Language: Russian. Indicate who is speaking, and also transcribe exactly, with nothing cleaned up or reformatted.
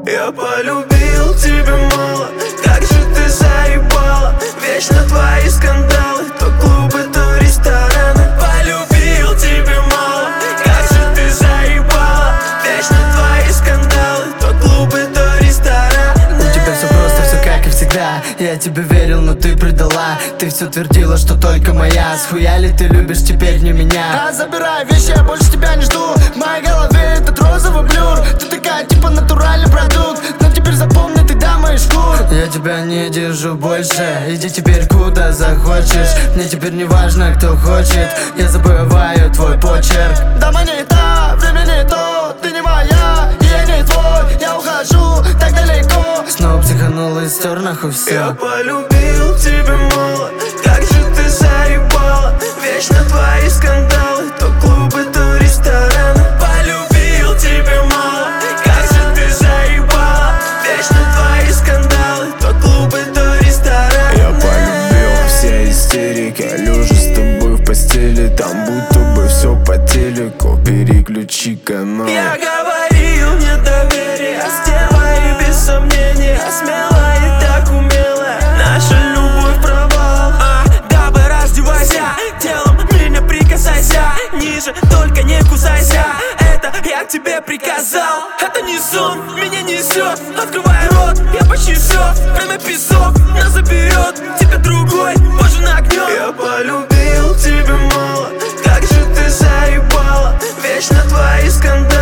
Speaker 1: Я полюбил тебя мало, как же ты заебала. Вечно твои скандалы, то клубы, то рестораны. Полюбил тебя мало, как же ты заебала. Вечно твои скандалы, то клубы, то рестораны.
Speaker 2: У тебя все просто, все как и всегда. Я тебе верил, но ты предала. Ты все твердила, что только моя. Схуя ли ты любишь теперь не меня? А забирай вещи, я больше тебя не жду. В моей голове этот розовый блюр. Ты такая типа натуральный продукт. Но теперь запомни, ты дама из шкур. Я тебя не держу больше. Иди теперь куда захочешь. Мне теперь не важно, кто хочет. Я забываю твой почерк. Дама не та, время не то. Ты не моя, и я не твой. Я ухожу так далеко. Снова психанула и стер нахуй все.
Speaker 1: Я полюбил тебя мало, как же ты заебала. Вечно твои скандалы, то клубы, то рестораны. Полюбил тебя мало, как же ты заебала. Вечно твои скандалы, то клубы, то рестораны.
Speaker 3: Я полюбил все истерики, лежа с тобой в постели. Там будто бы все по телеку, переключи канал.
Speaker 1: Я говорил, нет доверия, стерва и без сомнения. Смелая и так умелая, наша любовь провал. а, Дабы раздевайся, телом меня прикасайся. Ниже, только не кусайся, это я к тебе приказал. Это не сон, меня несет. Открывай рот, я почти все. Время песок, нас заберет. Тебя другой, позже нагнет. Я полюбил тебя мало, как же ты заебала. Вечно твои скандалы.